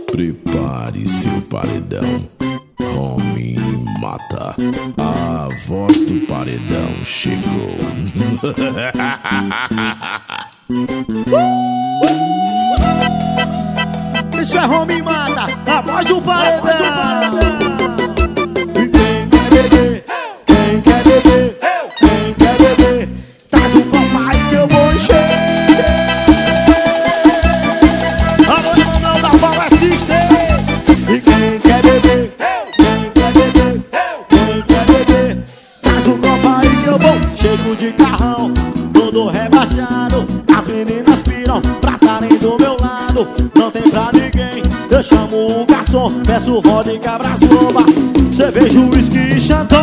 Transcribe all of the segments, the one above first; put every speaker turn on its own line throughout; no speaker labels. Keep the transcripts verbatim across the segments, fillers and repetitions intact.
Prepare seu paredão, Homem Mata, a voz do paredão chegou.
Isso é Homem Mata, a voz do paredão. Quem quer beber, quem quer beber, quem quer beber, traz um copo aí que eu vou encher. Alô, irmão da Power System. E quem quer beber, quem quer beber, quem quer beber, traz um copo aí que eu vou. Chego de carrão, todo rebaixado, as meninas piram pra estarem do meu lado. Não tem pra ninguém, eu chamo o garçom, peço vodka, brasloba, cerveja, uísque e chantão.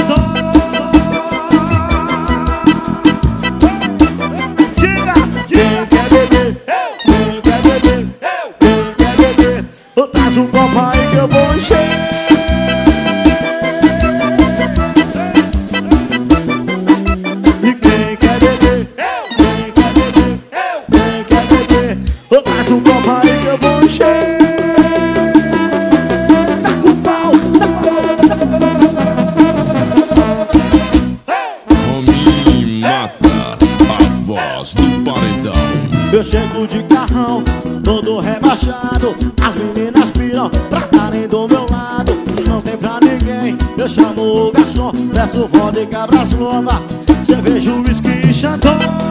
Diga, quem quer beber, quem quer beber, quem quer beber, eu traz um copo aí que eu vou encher. E quem quer beber, quem quer beber, quem quer beber, eu traz um copo aí que eu vou encher.
Homem Mata, a voz do paredão.
Eu chego de carrão, todo rebaixado, as meninas piram pra estarem do meu lado. Não tem pra ninguém, eu chamo o garçom, peço vodka, brasloba, cerveja, uísque e chantão.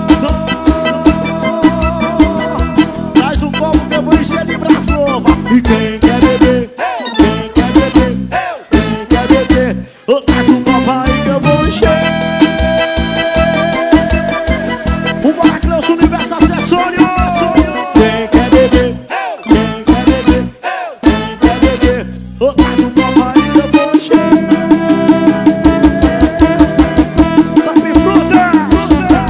Traz um copo que eu vou encher de brasloba. E quem quer beber, quem quer beber, quem quer beber, eu traz um copo aí que eu vou encher. O Maracleus Universo Acessório. Quem quer beber, quem quer beber, quem quer beber, eu traz um copo aí que eu vou encher. Top Frutas.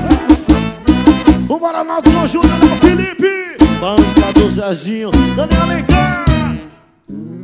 O Maranaldo São Júnior, o Felipe, Banca do Zezinho, Daniel Alencar.